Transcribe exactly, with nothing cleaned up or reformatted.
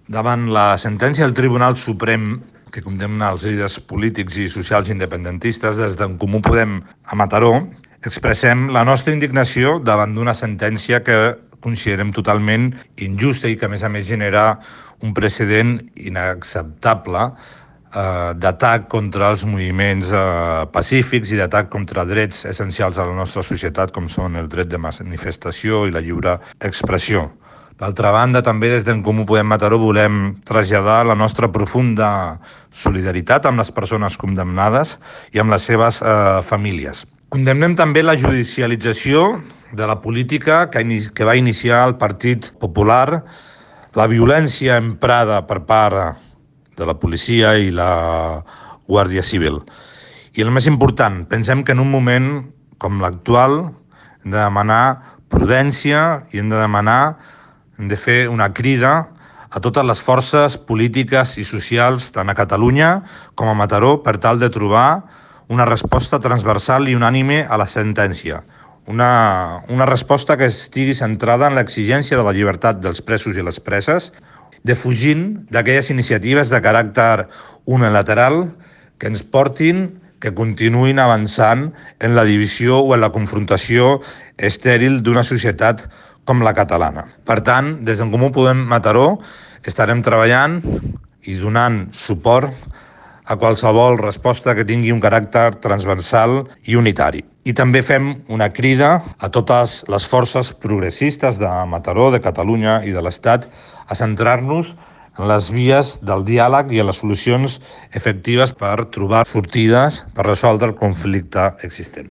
Davant la sentència del Tribunal Suprem que condemna els líders polítics i socials independentistes, des d'en Comú Podem a Mataró, expressem la nostra indignació davant d'una sentència que considerem totalment injusta i que, a més a més, genera un precedent inacceptable eh, d'atac contra els moviments eh, pacífics i d'atac contra drets essencials a la nostra societat, com són el dret de manifestació i la lliure expressió. D'altra banda, també des d'en Comú Podem Mataró volem traslladar la nostra profunda solidaritat amb les persones condemnades i amb les seves eh, famílies. Condemnem també la judicialització de la política que, que va iniciar el Partit Popular, la violència emprada per part de la policia i la Guàrdia Civil. I el més important, pensem que en un moment com l'actual hem de demanar prudència i hem de demanar hem de fer una crida a totes les forces polítiques i socials, tant a Catalunya com a Mataró, per tal de trobar una resposta transversal i unànime a la sentència. Una, una resposta que estigui centrada en l'exigència de la llibertat dels presos i les preses, defugint d'aquelles iniciatives de caràcter unilateral que ens portin, que continuïn avançant en la divisió o en la confrontació estèril d'una societat com la catalana. Per tant, des d'en Comú Podem Mataró estarem treballant i donant suport a qualsevol resposta que tingui un caràcter transversal i unitari. I també fem una crida a totes les forces progressistes de Mataró, de Catalunya i de l'Estat a centrar-nos en les vies del diàleg i en les solucions efectives per trobar sortides per resoldre el conflicte existent.